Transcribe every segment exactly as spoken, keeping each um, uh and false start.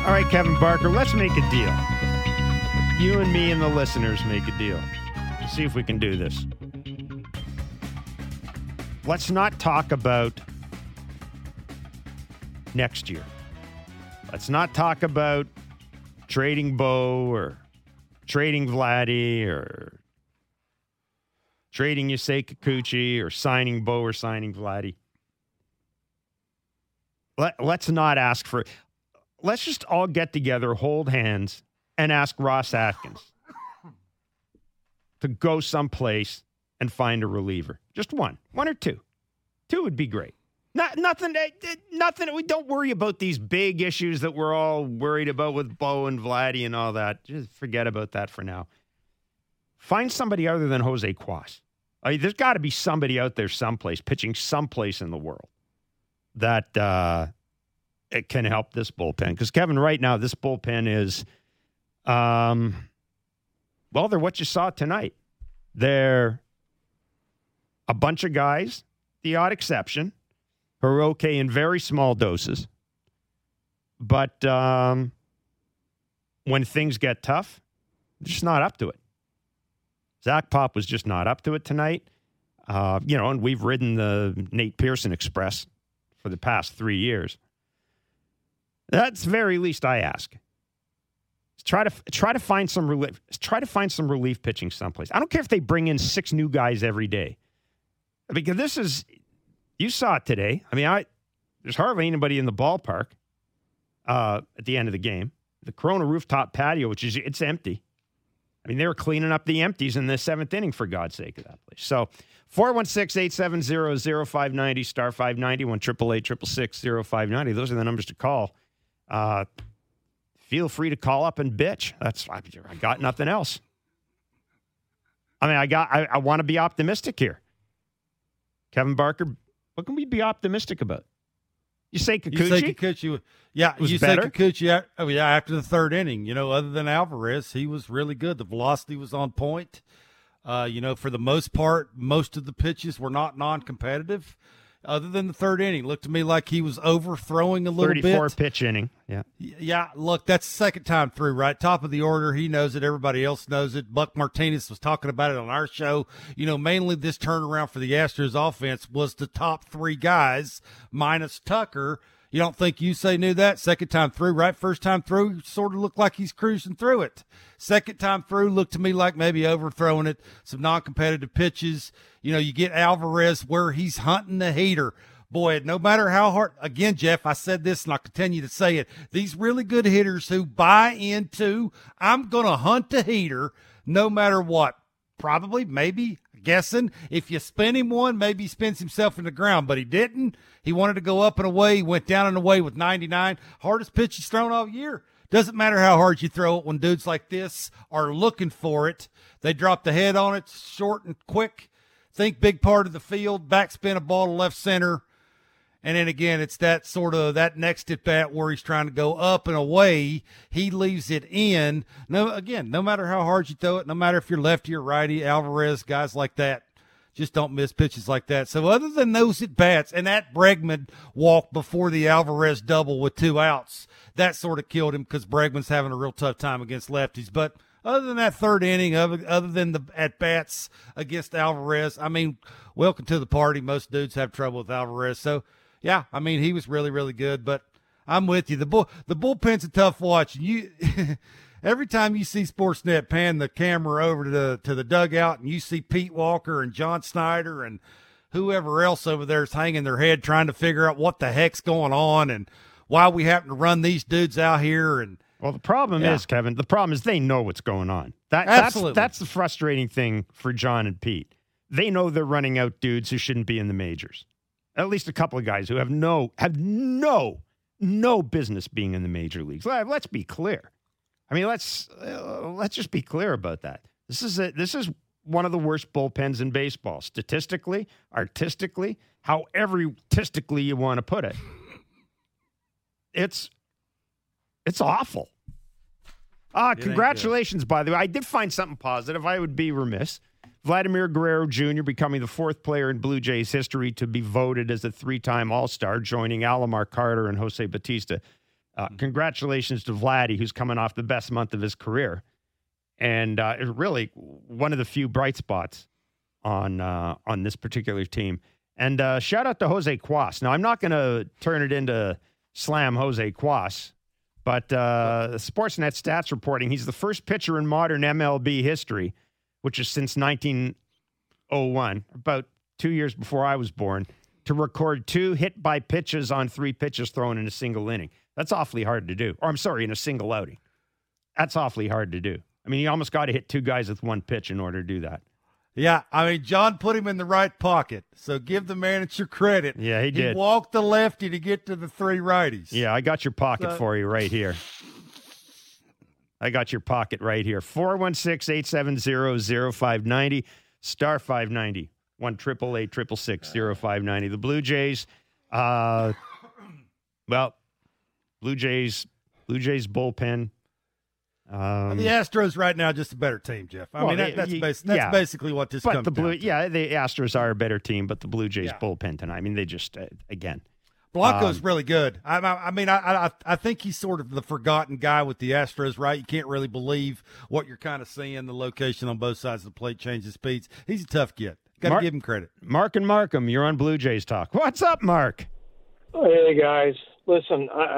All right, Kevin Barker, let's make a deal. You and me and the listeners make a deal. Let's see if we can do this. Let's not talk about next year. Let's not talk about trading Bo or trading Vladdy or trading Yusei Kikuchi or signing Bo or signing Vladdy. Let, let's not ask for... Let's just all get together, hold hands, and ask Ross Atkins to go someplace and find a reliever. Just one. One or two. Two would be great. Not, nothing, nothing. We don't worry about these big issues that we're all worried about with Bo and Vladdy and all that. Just forget about that for now. Find somebody other than Jose Cuas. I mean, there's got to be somebody out there someplace, pitching someplace in the world that... Uh, it can help this bullpen. Because, Kevin, right now, this bullpen is, um, well, they're what you saw tonight. They're a bunch of guys, the odd exception, who are okay in very small doses. But um, when things get tough, they're just not up to it. Zach Pop was just not up to it tonight. Uh, you know, and we've ridden the Nate Pearson Express for the past three years. That's the very least I ask. Try to try to find some relief. Try to find some relief pitching someplace. I don't care if they bring in six new guys every day, because this is. You saw it today. I mean, I there's hardly anybody in the ballpark uh, at the end of the game. The Corona rooftop patio, which is it's empty. I mean, they were cleaning up the empties in the seventh inning, for God's sake, of that place. So, four one six, eight seven zero, zero five nine zero, star five ninety, one triple eight, triple six, zero five ninety. Those are the numbers to call. Uh, feel free to call up and bitch. That's I, I got nothing else. I mean, I got. I, I want to be optimistic here. Kevin Barker, what can we be optimistic about? You say Kikuchi? You say Kikuchi, yeah. Was you better? say Kikuchi, oh yeah, after the third inning. You know, other than Alvarez, he was really good. The velocity was on point. Uh, you know, for the most part, most of the pitches were not non-competitive. Other than the third inning, looked to me like he was overthrowing a little bit. thirty-four pitch inning. Yeah. Yeah, look, that's the second time through, right? Top of the order. He knows it. Everybody else knows it. Buck Martinez was talking about it on our show. You know, mainly this turnaround for the Astros offense was the top three guys minus Tucker. You don't think Yusei knew that? Second time through, right? First time through, sort of looked like he's cruising through it. Second time through, looked to me like maybe overthrowing it. Some non-competitive pitches. You know, you get Alvarez where he's hunting the heater. Boy, no matter how hard, again, Jeff, I said this and I'll continue to say it. These really good hitters who buy into, I'm going to hunt the heater no matter what. Probably, maybe, guessing, if you spin him one, maybe he spins himself in the ground, but he didn't. He wanted to go up and away. He went down and away with ninety-nine. Hardest pitch he's thrown all year. Doesn't matter how hard you throw it when dudes like this are looking for it. They drop the head on it, short and quick. Think big part of the field, backspin a ball to left center. And then again, it's that sort of that next at bat where he's trying to go up and away. He leaves it in. No, again, no matter how hard you throw it, no matter if you're lefty or righty, Alvarez, guys like that, just don't miss pitches like that. So other than those at bats and that Bregman walk before the Alvarez double with two outs, that sort of killed him because Bregman's having a real tough time against lefties. But other than that third inning, other, other than the at-bats against Alvarez, I mean, welcome to the party. Most dudes have trouble with Alvarez. So, yeah, I mean, he was really, really good. But I'm with you. The bull, the bullpen's a tough watch. You every time you see Sportsnet pan the camera over to the to the dugout and you see Pete Walker and John Snyder and whoever else over there is hanging their head trying to figure out what the heck's going on and why we happen to run these dudes out here. And well, the problem yeah. is, Kevin, the problem is they know what's going on. That, Absolutely. That's, that's the frustrating thing for John and Pete. They know they're running out dudes who shouldn't be in the majors. At least a couple of guys who have no, have no, no business being in the major leagues. Let's be clear. I mean, let's uh, let's just be clear about that. This is a, this is one of the worst bullpens in baseball, statistically, artistically, however artistically you want to put it. It's it's awful. Ah, uh, congratulations, by the way. I did find something positive. I would be remiss. Vladimir Guerrero Junior becoming the fourth player in Blue Jays history to be voted as a three-time All-Star, joining Alomar Carter and Jose Bautista. Uh, congratulations to Vladdy, who's coming off the best month of his career. And uh, really one of the few bright spots on uh, on this particular team. And uh, shout out to Jose Cuas. Now, I'm not going to turn it into slam Jose Cuas, but uh, Sportsnet stats reporting he's the first pitcher in modern M L B history, which is since nineteen oh one, about two years before I was born, to record two hit by pitches on three pitches thrown in a single inning. That's awfully hard to do. Or I'm sorry, in a single outing. That's awfully hard to do. I mean, you almost got to hit two guys with one pitch in order to do that. Yeah, I mean, John put him in the right pocket, so give the manager credit. Yeah, he did. He walked the lefty to get to the three righties. Yeah, I got your pocket So- for you right here. I got your pocket right here. four one six, eight seven zero, zero five nine zero, star five ninety, one eight eight eight, six six six, zero five nine zero. The Blue Jays, uh, well, Blue Jays, Blue Jays bullpen. Um, the Astros right now are just a better team, Jeff. I Well, mean, that, they- that's, you- bas- that's yeah. basically what this but comes the Blue, down to. yeah, the Astros are a better team, but the Blue Jays Yeah. bullpen tonight. I mean, they just uh, again. Blanco's Um, really good. I, I, I mean, I, I I think he's sort of the forgotten guy with the Astros, right? You can't really believe what you're kind of seeing. The location on both sides of the plate changes speeds. He's a tough kid. Got to Mark- give him credit. Mark and Markham, you're on Blue Jays Talk. What's up, Mark? Hey guys, listen, I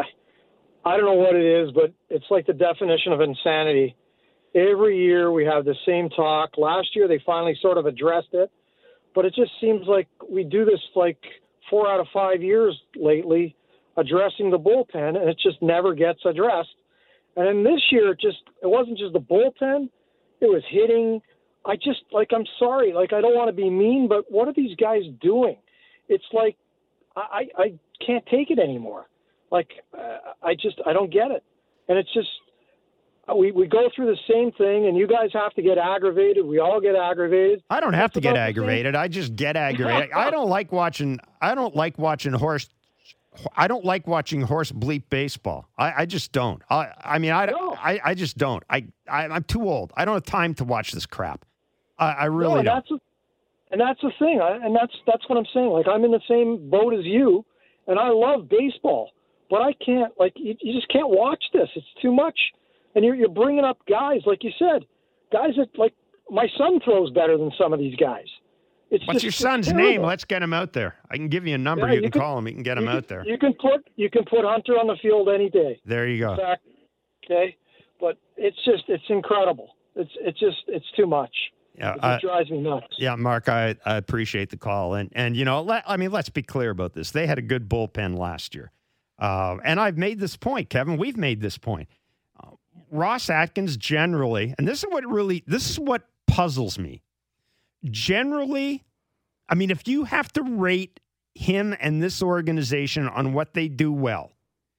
I don't know what it is, but it's like the definition of insanity. Every year we have the same talk. Last year they finally sort of addressed it, but it just seems like we do this like four out of five years lately, addressing the bullpen, and it just never gets addressed. And then this year, it just it wasn't just the bullpen; it was hitting. I just like I'm sorry, like I don't want to be mean, but what are these guys doing? It's like I I can't take it anymore. Like uh, I just I don't get it, and it's just we we go through the same thing, and you guys have to get aggravated. We all get aggravated. I don't have It's to get about the same- aggravated. I just get aggravated. I don't like watching. I don't like watching horse. I don't like watching horse bleep baseball. I, I just don't. I, I mean, I, No. I, I just don't. I, I, I'm too old. I don't have time to watch this crap. I, I No, really and don't. that's a, and that's the thing, I, and that's that's what I'm saying. Like I'm in the same boat as you, and I love baseball, but I can't. Like you, you just can't watch this. It's too much, and you're you're bringing up guys like you said, guys that like my son throws better than some of these guys. It's What's just, your it's son's terrible. name? Let's get him out there. I can give you a number. Yeah, you, you can, can- call him. You can get him you out can, there. You can put you can put Hunter on the field any day. There you go. In fact, okay, but it's just it's incredible. It's it's just it's too much. Yeah, It uh, just drives me nuts. yeah, Mark, I, I appreciate the call, and and you know, let, I mean, let's be clear about this. They had a good bullpen last year, uh, and I've made this point, Kevin. We've made this point. Uh, Ross Atkins generally, and this is what really, this is what puzzles me. Generally, I mean, if you have to rate him and this organization on what they do well,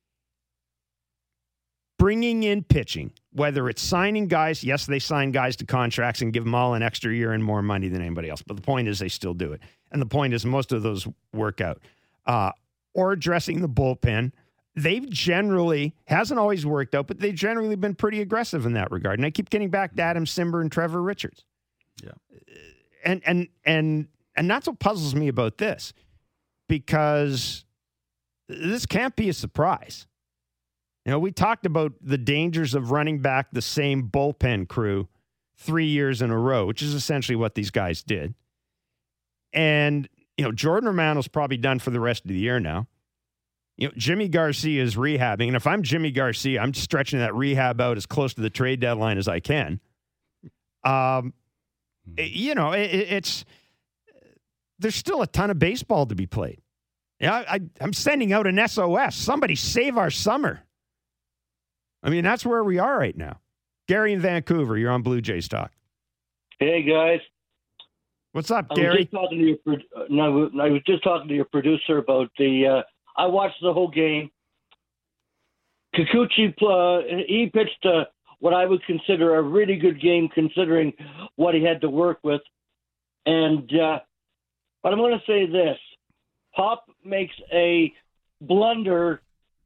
bringing in pitching, whether it's signing guys, yes, they sign guys to contracts and give them all an extra year and more money than anybody else. But the point is they still do it. And the point is most of those work out. Uh, or addressing the bullpen, they've generally, hasn't always worked out, but they've generally been pretty aggressive in that regard. And I keep getting back to Adam Simber and Trevor Richards. Yeah. And, and, and, and that's what puzzles me about this, because this can't be a surprise. You know, we talked about the dangers of running back the same bullpen crew three years in a row, which is essentially what these guys did. And, you know, Jordan Romano's probably done for the rest of the year now. You know, Jimmy Garcia is rehabbing. And if I'm Jimmy Garcia, I'm stretching that rehab out as close to the trade deadline as I can. Um, it- you know, it, it's, there's still a ton of baseball to be played. Yeah, I, I, I'm sending out an S O S. Somebody save our summer. I mean, that's where we are right now. Gary in Vancouver, you're on Blue Jays Talk. Hey guys, What's up, I was Gary? just talking to your. pro- uh, No, I was just talking to your producer about the. Uh, I watched the whole game. Kikuchi, uh, he pitched uh, what I would consider a really good game, considering what he had to work with. And uh, but I'm going to say this: Pop makes a blunder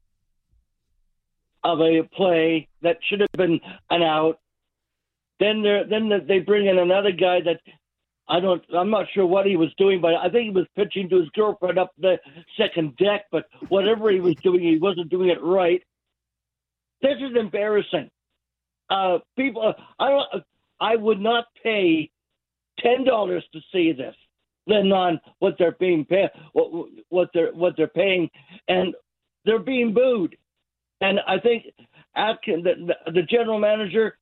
of a play that should have been an out. Then there, then they bring in another guy that I don't. I'm not sure what he was doing, but I think he was pitching to his girlfriend up the second deck. But whatever he was doing, he wasn't doing it right. This is embarrassing. Uh, people, I don't. I would not pay ten dollars to see this, than on what they're being paid, what, what they're what they're paying, and they're being booed. And I think Atkins, the, the general manager,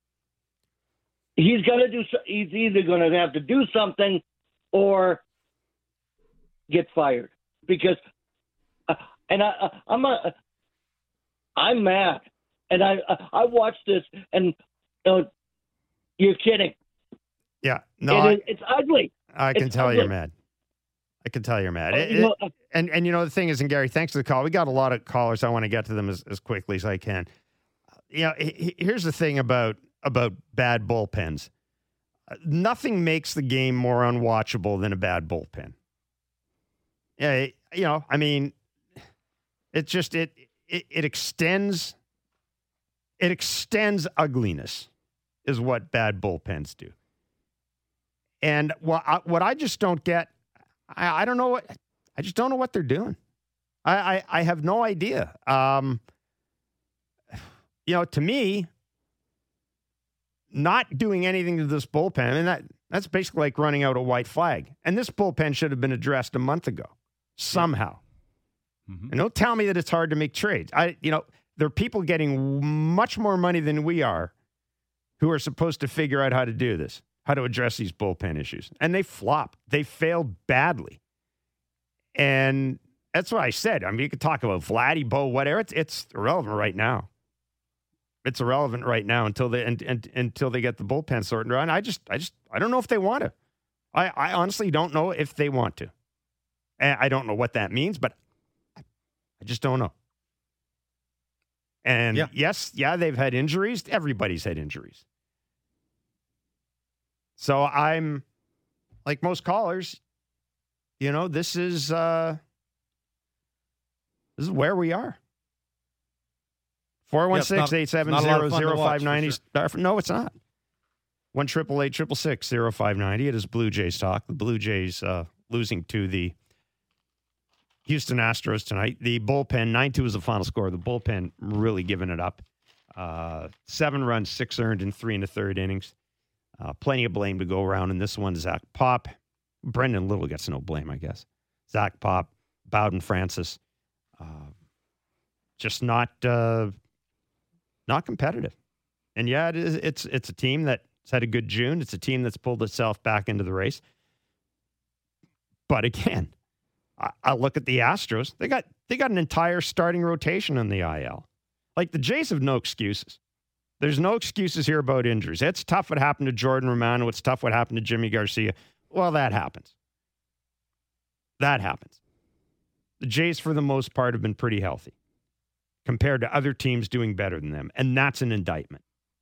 he's got to do. He's either going to have to do something or get fired because. Uh, and I, I'm a, I'm mad, and I I watched this, and uh, you're kidding. Yeah, no, it I, is, it's ugly. I can it's tell ugly. you're mad. I can tell you're mad. Uh, It- you know, it- and and you know the thing is, and Gary, thanks for the call. We got a lot of callers. I want to get to them as, as quickly as I can. You know, he- he- here's the thing about about bad bullpens. Uh, Nothing makes the game more unwatchable than a bad bullpen. Yeah, it- you know, I mean, it just it it, it extends it extends ugliness, is what bad bullpens do. And what I, what I just don't get, I, I don't know what I just don't know what they're doing. I I, I have no idea. Um, you know, to me, not doing anything to this bullpen, I mean, that that's basically like running out a white flag. And this bullpen should have been addressed a month ago somehow. Mm-hmm. And don't tell me that it's hard to make trades. I, you know, there are people getting much more money than we are who are supposed to figure out how to do this, how to address these bullpen issues. And they flop. They failed badly. And that's what I said. I mean, you could talk about Vladdy, Bo, whatever. It's, it's irrelevant right now. It's irrelevant right now until they and, and, until they get the bullpen sorted out. And I just, I just, I don't know if they want to. I, I honestly don't know if they want to. And I don't know what that means, but I just don't know. And Yeah. yes, yeah, they've had injuries. Everybody's had injuries. So I'm like most callers, you know, this is uh, this is where we are. four one six, eight seven zero, zero five nine zero. No, it's not. one triple eight triple six zero five ninety. It is Blue Jays talk. The Blue Jays uh, losing to the Houston Astros tonight. The bullpen, nine two is the final score. The bullpen really giving it up. Uh, seven runs, six earned in three and a third innings. Uh, plenty of blame to go around in this one. Zach Pop. Brendan Little gets no blame, I guess. Zach Pop, Bowden Francis. Uh, just not uh, not competitive. And yeah, it is, it's it's a team that's had a good June. It's a team that's pulled itself back into the race. But again, I, I look at the Astros. They got they got an entire starting rotation on the I L. Like the Jays have no excuses. There's no excuses here about injuries. It's tough what happened to Jordan Romano. It's tough what happened to Jimmy Garcia. Well, that happens. That happens. The Jays, for the most part, have been pretty healthy compared to other teams doing better than them. And that's an indictment.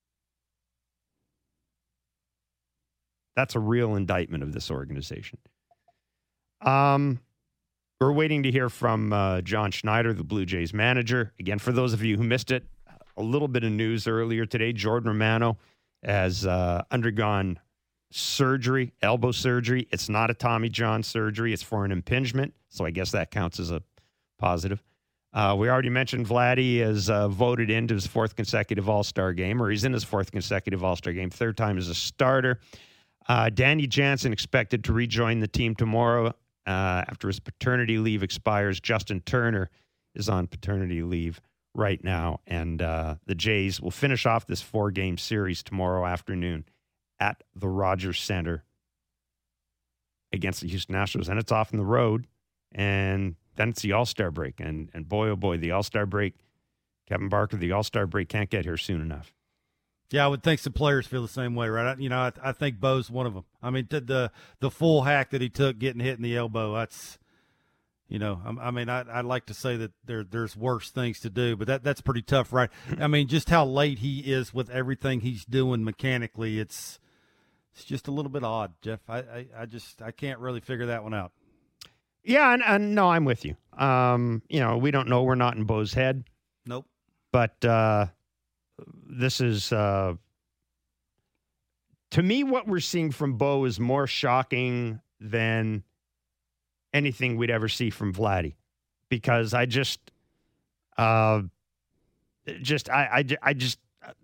That's a real indictment of this organization. Um, we're waiting to hear from uh, John Schneider, the Blue Jays manager. Again, for those of you who missed it, a little bit of news earlier today. Jordan Romano has uh, undergone surgery, elbow surgery. It's not a Tommy John surgery. It's for an impingement. So I guess that counts as a positive. Uh, we already mentioned Vladdy has uh, voted into his fourth consecutive All-Star game, or he's in his fourth consecutive All-Star game, third time as a starter. Uh, Danny Jansen expected to rejoin the team tomorrow uh, after his paternity leave expires. Justin Turner is on paternity leave right now, and uh, the Jays will finish off this four-game series tomorrow afternoon at the Rogers Center against the Houston Astros. And it's off on the road, and then it's the All-Star break. And, and boy, oh boy, the All-Star break, Kevin Barker, the All-Star break can't get here soon enough. Yeah, I would think some players feel the same way, right? I, you know, I, I think Bo's one of them. I mean, the, the the full hack that he took getting hit in the elbow, that's, you know, I, I mean, I, I'd like to say that there there's worse things to do, but that that's pretty tough, right? I mean, just how late he is with everything he's doing mechanically, it's it's just a little bit odd, Jeff. I, I, I just I can't really figure that one out. Yeah, and, and no, I'm with you. Um, you know, we don't know. We're not in Bo's head. Nope. But uh, this is, uh, to me, what we're seeing from Bo is more shocking than anything we'd ever see from Vladdy. Because I just, uh, just I, I, I just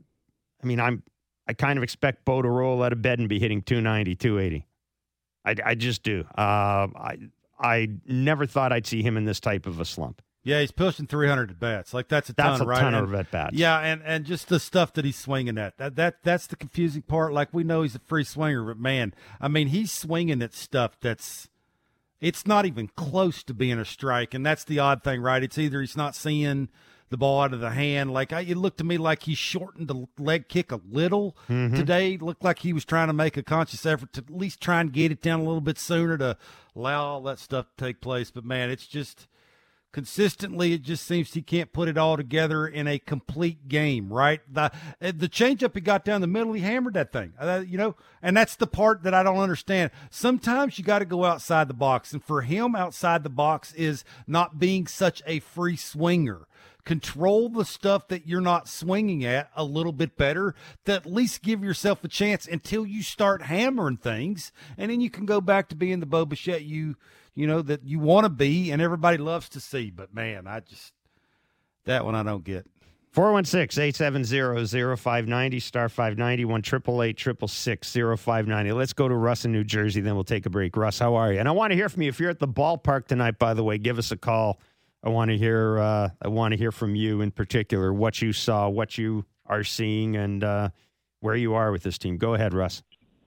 I mean I'm I kind of expect Bo to roll out of bed and be hitting two ninety, two eighty. I, I just do. Uh, I I never thought I'd see him in this type of a slump. Yeah, he's pushing three hundred at bats. Like that's a ton, that's a right? ton and, of at bats. Yeah, and, and just the stuff that he's swinging at. That that that's the confusing part. Like we know he's a free swinger, but man, I mean he's swinging at stuff that's it's not even close to being a strike, and that's the odd thing, right? It's either he's not seeing the ball out of the hand. Like I, it looked to me like he shortened the leg kick a little mm-hmm. today. It looked like he was trying to make a conscious effort to at least try and get it down a little bit sooner to allow all that stuff to take place. But man, it's just consistently, it just seems he can't put it all together in a complete game, right? The the changeup he got down the middle, he hammered that thing, uh, you know, and that's the part that I don't understand. Sometimes you got to go outside the box, and for him, outside the box is not being such a free swinger. Control the stuff that you're not swinging at a little bit better, to at least give yourself a chance until you start hammering things, and then you can go back to being the Bo Bichette you you know, that you want to be and everybody loves to see. But, man, I just – that one I don't get. four one six, eight seven zero, zero five nine zero, star five ninety, one eight eight eight, six six six, zero five nine zero. Let's go to Russ in New Jersey, then we'll take a break. Russ, how are you? And I want to hear from you. If you're at the ballpark tonight, by the way, give us a call. I want to hear uh, I want to hear from you in particular, what you saw, what you are seeing, and uh, where you are with this team. Go ahead, Russ.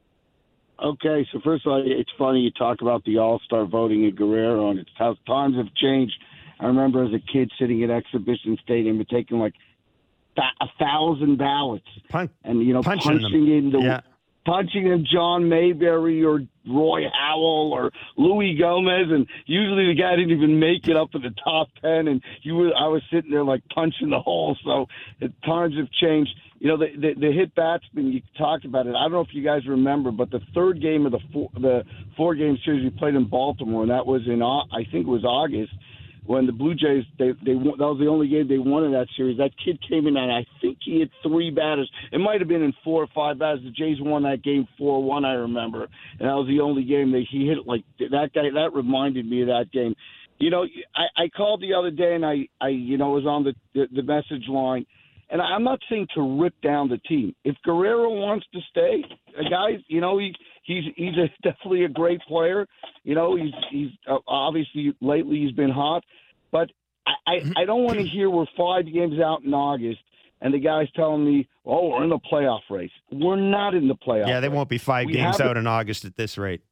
Okay, so first of all, it's funny you talk about the All-Star voting in Guerrero, and it's how times have changed. I remember as a kid sitting at Exhibition Stadium and taking like th- a thousand ballots, Pun- and you know punching, punching in the yeah. punching in John Mayberry or Roy Howell or Louis Gomez, and usually the guy didn't even make it up in the top ten, and you were I was sitting there like punching the hole. So it, times have changed. You know, the, the the hit batsman, you talked about it. I don't know if you guys remember, but the third game of the four, the four game series we played in Baltimore, and that was in I think it was August, when the Blue Jays they they that was the only game they won in that series. That kid came in and I think he hit three batters. It might have been in four or five batters. The Jays won that game four one, I remember, and that was the only game that he hit like that guy. That reminded me of that game. You know, I, I called the other day and I, I you know was on the the, the message line. And I'm not saying to rip down the team. If Guerrero wants to stay, a guy, you know, he he's he's a, definitely a great player. You know, he's he's uh, obviously lately he's been hot, but I I, I don't want to hear we're five games out in August and the guy's telling me, oh, we're in the playoff race. We're not in the playoff. Yeah, they race. won't be five we games out in August at this rate.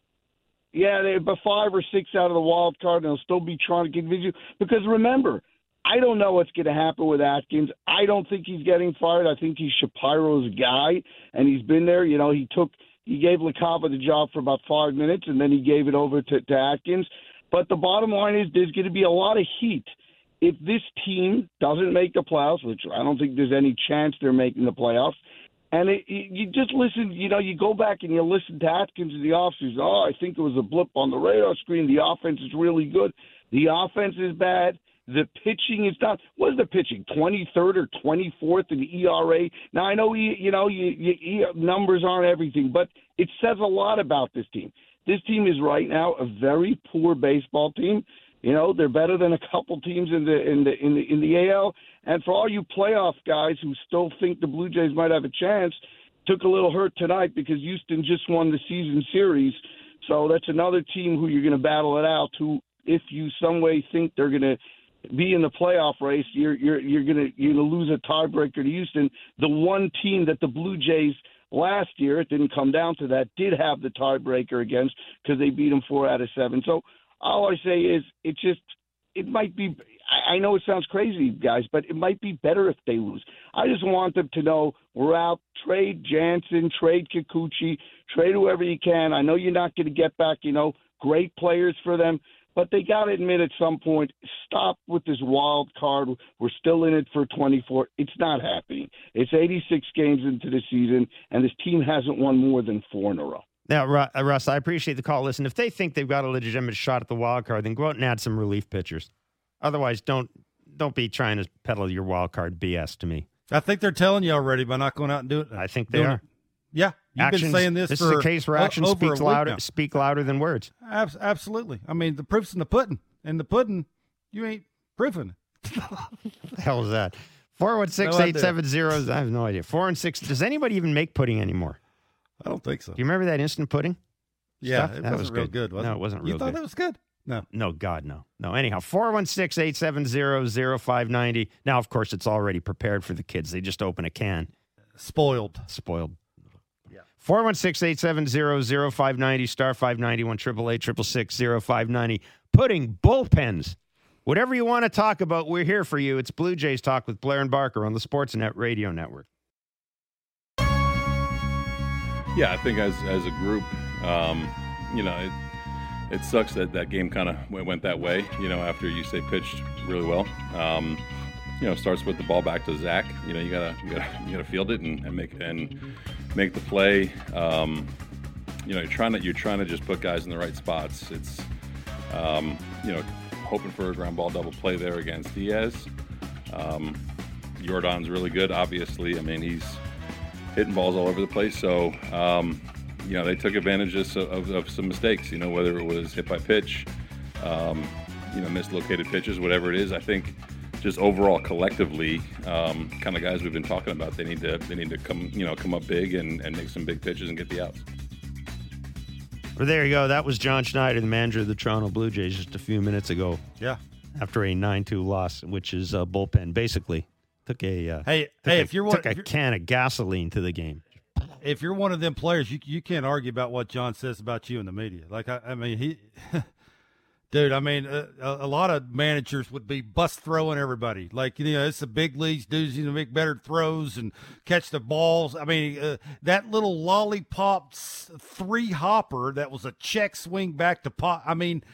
Yeah, they're about five or six out of the wild card, and they'll still be trying to convince you. Because remember, I don't know what's going to happen with Atkins. I don't think he's getting fired. I think he's Shapiro's guy, and he's been there. You know, he took he gave LaCava the job for about five minutes, and then he gave it over to, to Atkins. But the bottom line is there's going to be a lot of heat. If this team doesn't make the playoffs, which I don't think there's any chance they're making the playoffs, and it, you just listen, you know, you go back and you listen to Atkins in the offseason. Oh, I think it was a blip on the radar screen. The offense is really good. The offense is bad. The pitching is not. What is the pitching? twenty-third or twenty-fourth in the E R A. Now I know you, you know you, you, numbers aren't everything, but it says a lot about this team. This team is right now a very poor baseball team. You know, they're better than a couple teams in the in the in the in the A L. And for all you playoff guys who still think the Blue Jays might have a chance, took a little hurt tonight because Houston just won the season series. So that's another team who you're going to battle it out. Who, if you some way think they're going to be in the playoff race, you're you're you're gonna you're gonna lose a tiebreaker to Houston. The one team that the Blue Jays last year, it didn't come down to that, did have the tiebreaker against because they beat them four out of seven. So all I say is it just it might be. I know it sounds crazy, guys, but it might be better if they lose. I just want them to know we're out. Trade Jansen, trade Kikuchi, trade whoever you can. I know you're not going to get back, you know, great players for them. But they got to admit at some point, stop with this wild card. We're still in it for twenty-four. It's not happening. It's eighty-six games into the season, and this team hasn't won more than four in a row. Now, Russ, I appreciate the call. Listen, if they think they've got a legitimate shot at the wild card, then go out and add some relief pitchers. Otherwise, don't don't be trying to peddle your wild card B S to me. I think they're telling you already by not going out and doing it. I think they are. It. Yeah, you've actions, been saying this. This for is a case where actions over speaks louder now. speak louder than words. Ab- absolutely. I mean, the proof's in the pudding. And the pudding, you ain't proofing it. The hell is that? four one six, eight seven zero. I have no idea. four one six. Does anybody even make pudding anymore? I don't think so. Do you remember that instant pudding? Yeah, stuff? it that wasn't was real good. good, was no, it? it wasn't real You good. thought it was good? No. No, God, no. No, anyhow, four one six, eight seven zero, zero five nine zero. Now, of course, it's already prepared for the kids. They just open a can. Spoiled. Spoiled. Yeah. four one six, eight seven zero, zero five nine zero, star five ninety-one, eight eight eight, six six six, zero five nine zero. Pudding, bullpens. Whatever you want to talk about, we're here for you. It's Blue Jays Talk with Blair and Barker on the Sportsnet Radio Network. Yeah, I think as as a group, um, you know, it, it sucks that that game kind of went that way, you know, after you say pitched really well. Um, you know, starts with the ball back to Zach. You know, you gotta you gotta you gotta field it and, and make and make the play. Um, you know, you're trying to you're trying to just put guys in the right spots. It's um, you know, hoping for a ground ball double play there against Diaz. Um, Jordan's really good, obviously. I mean, he's hitting balls all over the place. So, um, you know, they took advantage of, of, of some mistakes, you know, whether it was hit by pitch, um, you know, mislocated pitches, whatever it is. I think just overall collectively, um, kind of guys we've been talking about, they need to they need to come, you know, come up big and, and make some big pitches and get the outs. Well, there you go. That was John Schneider, the manager of the Toronto Blue Jays, just a few minutes ago. Yeah. After a nine two loss, which is a bullpen, basically. Took a uh, hey took hey a, if you're one, took a if you're, can of gasoline to the game. If you're one of them players, you you can't argue about what John says about you in the media. Like I, I mean he, dude. I mean a, a lot of managers would be bust throwing everybody. Like you know it's the big leagues, dudes. You know make better throws and catch the balls. I mean uh, that little lollipop three hopper that was a check swing back to pot. I mean.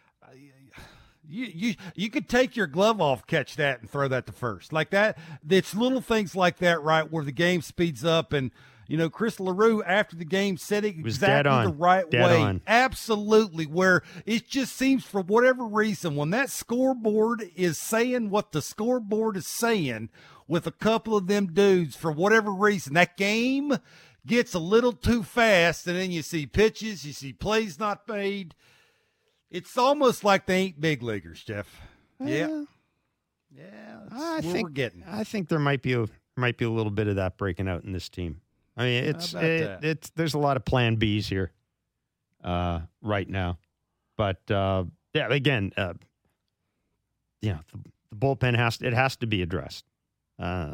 You, you you could take your glove off, catch that, and throw that to first. Like that, it's little things like that, right, where the game speeds up. And, you know, Chris LaRue, after the game, said it was exactly dead on. the right dead way. On. Absolutely, where it just seems for whatever reason, when that scoreboard is saying what the scoreboard is saying with a couple of them dudes, for whatever reason, that game gets a little too fast, and then you see pitches, you see plays not made. It's almost like they ain't big leaguers, Jeff. Uh, yeah, yeah. That's I where think we're getting. I think there might be a might be a little bit of that breaking out in this team. I mean, it's about it, that? it's there's a lot of Plan Bs here, uh, right now, but uh, yeah, again, uh, you know, the, the bullpen has to, it has to be addressed. Uh,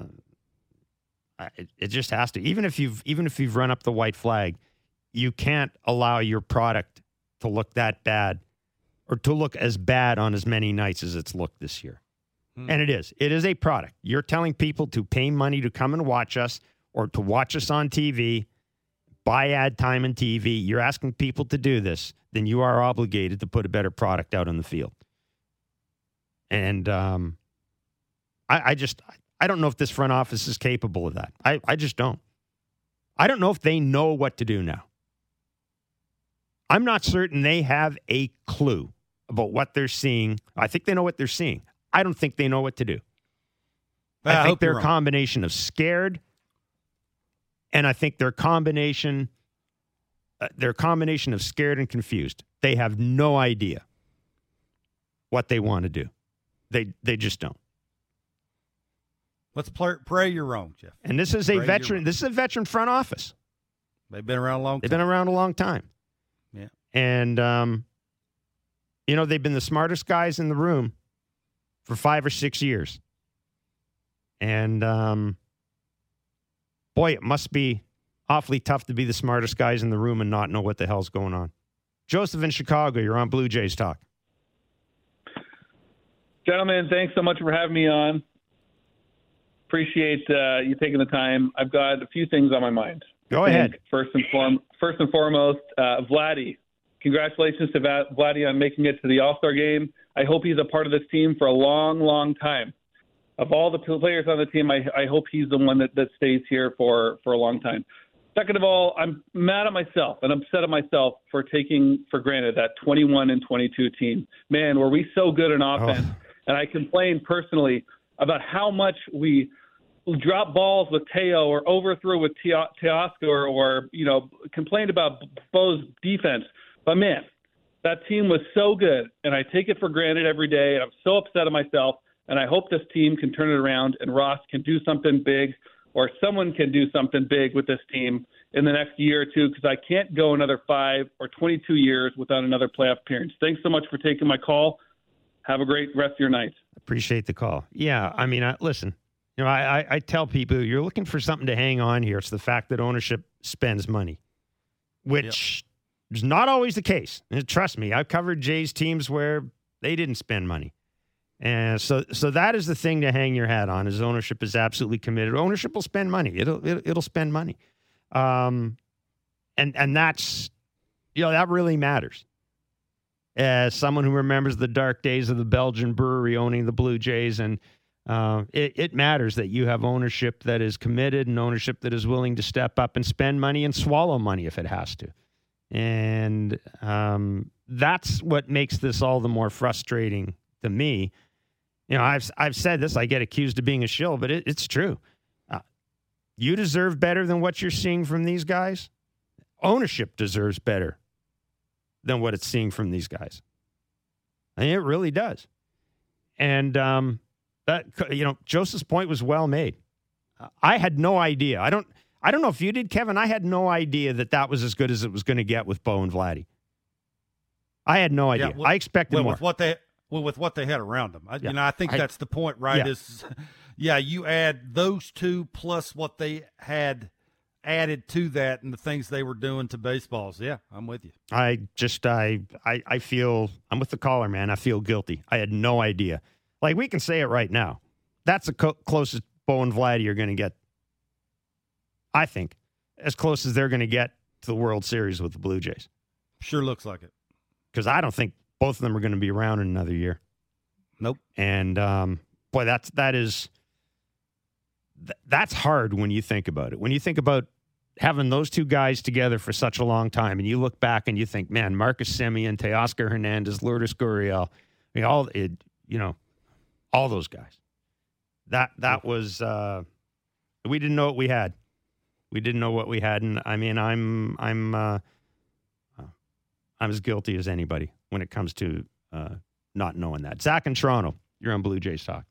I- it, it just has to. Even if you've even if you've run up the white flag, you can't allow your product to look that bad. Or to look as bad on as many nights as it's looked this year. Hmm. And it is. It is a product. You're telling people to pay money to come and watch us or to watch us on T V, buy ad time on T V. You're asking people to do this. Then you are obligated to put a better product out on the field. And um, I, I just, I don't know if this front office is capable of that. I, I just don't. I don't know if they know what to do now. I'm not certain they have a clue about what they're seeing. I think they know what they're seeing. I don't think they know what to do. I, I think hope they're you're a wrong. combination of scared, and I think they're a combination, uh, they're a combination of scared and confused. They have no idea what they want to do. They they just don't. Let's pray, pray you're wrong, Jeff. And this is a Pray you're veteran. wrong. This is a veteran front office. They've been around a long They've time. been around a long time. Yeah. And, um, you know, they've been the smartest guys in the room for five or six years. And, um, boy, it must be awfully tough to be the smartest guys in the room and not know what the hell's going on. Joseph in Chicago, you're on Blue Jays Talk. Gentlemen, thanks so much for having me on. Appreciate uh, you taking the time. I've got a few things on my mind. Go I think ahead. First and, form, first and foremost, uh, Vladdy. Congratulations to Va- Vladdy on making it to the All-Star game. I hope he's a part of this team for a long, long time. Of all the players on the team, I, I hope he's the one that, that stays here for, for a long time. Second of all, I'm mad at myself and upset at myself for taking for granted that twenty-one and twenty-two team. Man, were we so good in offense. Oh. And I complained personally about how much we drop balls with Teo or overthrew with Teoscar or, or, you know, complained about Bo's defense. But, man, that team was so good, and I take it for granted every day, and I'm so upset at myself. And I hope this team can turn it around and Ross can do something big, or someone can do something big with this team in the next year or two, because I can't go another five or twenty-two years without another playoff appearance. Thanks so much for taking my call. Have a great rest of your night. Appreciate the call. Yeah, I mean, I, listen, you know, I, I, I tell people, you're looking for something to hang on here. It's the fact that ownership spends money, which yep. is not always the case. And trust me, I've covered Jays teams where they didn't spend money. And so so that is the thing to hang your hat on, is ownership is absolutely committed. Ownership will spend money. It'll it'll, it'll spend money. Um, and and that's, you know, that really matters. As someone who remembers the dark days of the Belgian brewery owning the Blue Jays, and uh, it, it matters that you have ownership that is committed and ownership that is willing to step up and spend money and swallow money if it has to. And um, that's what makes this all the more frustrating to me. You know, I've I've said this. I get accused of being a shill, but it, it's true. Uh, you deserve better than what you're seeing from these guys. Ownership deserves better than what it's seeing from these guys. I mean, it really does. And um, that, you know, Joseph's point was well made. Uh, I had no idea. I don't. I don't know if you did, Kevin. I had no idea that that was as good as it was going to get with Bo and Vladdy. I had no idea. Yeah, well, I expected well, more. With what they, well, with what they had around them. I, yeah. You know, I think I, that's the point, right? Yeah. Is, yeah, you add those two plus what they had added to that and the things they were doing to baseballs. Yeah, I'm with you. I just, I, I, I feel, I'm with the caller, man. I feel guilty. I had no idea. Like, we can say it right now. That's the co- closest Bo and Vladdy are going to get. I think as close as they're going to get to the World Series with the Blue Jays. Sure looks like it. Because I don't think both of them are going to be around in another year. Nope. And um, boy, that's that is th- that's hard when you think about it. When you think about having those two guys together for such a long time, and you look back and you think, man, Marcus Semien, Teoscar Hernandez, Lourdes Gurriel, I mean, all it, you know, all those guys. That that was uh, we didn't know what we had. We didn't know what we had, and I mean, I'm I'm uh, I'm as guilty as anybody when it comes to uh, not knowing that. Zach in Toronto, you're on Blue Jays Talk.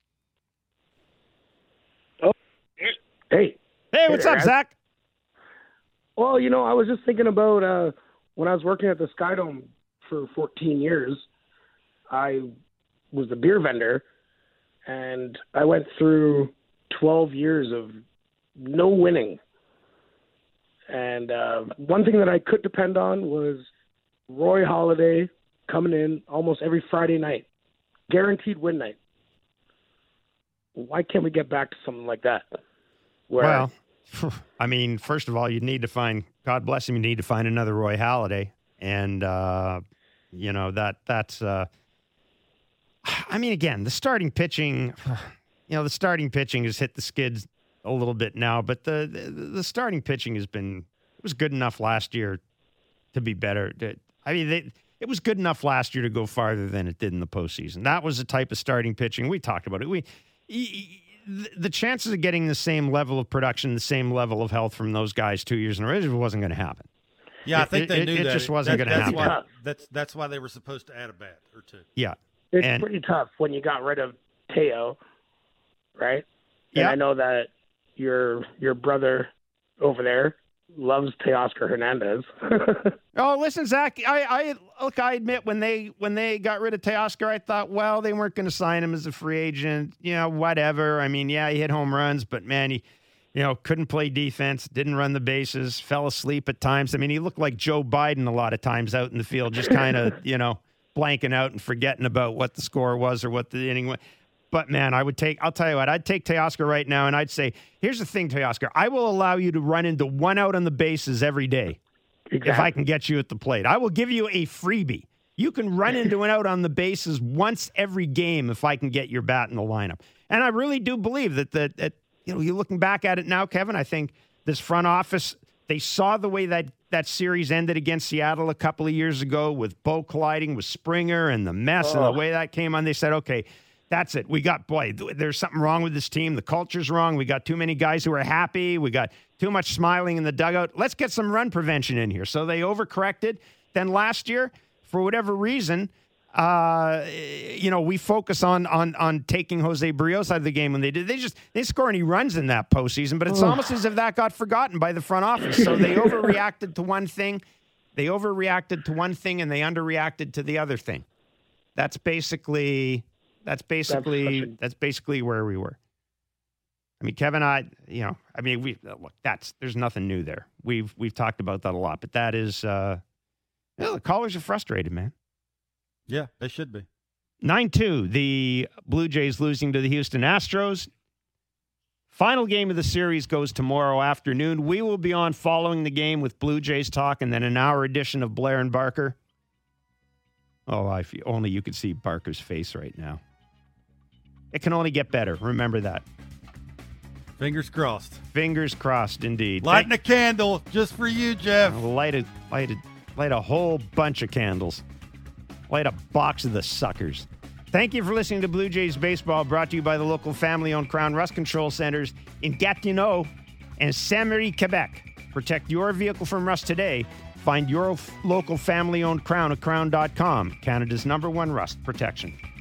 Oh, hey, hey, what's hey up, guys. Zach? Well, you know, I was just thinking about uh, when I was working at the Skydome for fourteen years. I was the beer vendor, and I went through twelve years of no winning. And uh, one thing that I could depend on was Roy Halladay coming in almost every Friday night. Guaranteed win night. Why can't we get back to something like that? Where, Well, I mean, first of all, you need to find, God bless him, you need to find another Roy Halladay. And, uh, you know, that that's, uh, I mean, again, the starting pitching, you know, the starting pitching has hit the skids a little bit now, but the, the the starting pitching has been, it was good enough last year to be better. I mean, they, it was good enough last year to go farther than it did in the postseason. That was the type of starting pitching. We talked about it. We the chances of getting the same level of production, the same level of health from those guys two years in a row, it wasn't going to happen. Yeah, I think it, they it, knew it that. It just wasn't that, going to happen. Why, that's that's why they were supposed to add a bat or two. Yeah. It's and, pretty tough when you got rid of Teo, right? And yeah. I know that your your brother over there loves Teoscar Hernandez. Oh, listen, Zach, I, I look, I admit when they when they got rid of Teoscar, I thought, well, they weren't going to sign him as a free agent. You know, whatever. I mean, yeah, he hit home runs, but man, he, you know, couldn't play defense, didn't run the bases, fell asleep at times. I mean, he looked like Joe Biden a lot of times out in the field, just kind of, you know, blanking out and forgetting about what the score was or what the inning was. But, man, I would take, I'll tell you what, I'd take Teoscar right now, and I'd say, here's the thing, Teoscar, I will allow you to run into one out on the bases every day exactly. if I can get you at the plate. I will give you a freebie. You can run into an out on the bases once every game if I can get your bat in the lineup. And I really do believe that, that, that you know, you're looking back at it now, Kevin, I think this front office, they saw the way that that series ended against Seattle a couple of years ago with Bo colliding with Springer and the mess oh. and the way that came on. They said, okay, that's it. We got, boy, there's something wrong with this team. The culture's wrong. We got too many guys who are happy. We got too much smiling in the dugout. Let's get some run prevention in here. So they overcorrected. Then last year, for whatever reason, Uh, you know, we focus on on on taking Jose Barrios out of the game when they did. They just they didn't score any runs in that postseason, but it's almost as if that got forgotten by the front office. So they overreacted to one thing, they overreacted to one thing, and they underreacted to the other thing. That's basically that's basically that's, that's basically where we were. I mean, Kevin, I you know, I mean, we look. That's there's nothing new there. We've we've talked about that a lot, but that is, uh, you know, the callers are frustrated, man. Yeah, they should be. nine two, the Blue Jays losing to the Houston Astros. Final game of the series goes tomorrow afternoon. We will be on following the game with Blue Jays Talk and then an hour edition of Blair and Barker. Oh, if only you could see Barker's face right now. It can only get better. Remember that. Fingers crossed. Fingers crossed, indeed. Lighting Thank- a candle just for you, Jeff. Light a, light, a, light a whole bunch of candles. Light a box of the suckers. Thank you for listening to Blue Jays Baseball, brought to you by the local family-owned Crown Rust Control Centers in Gatineau and Saint-Marie, Quebec. Protect your vehicle from rust today. Find your f- local family-owned Crown at crown dot com, Canada's number one rust protection.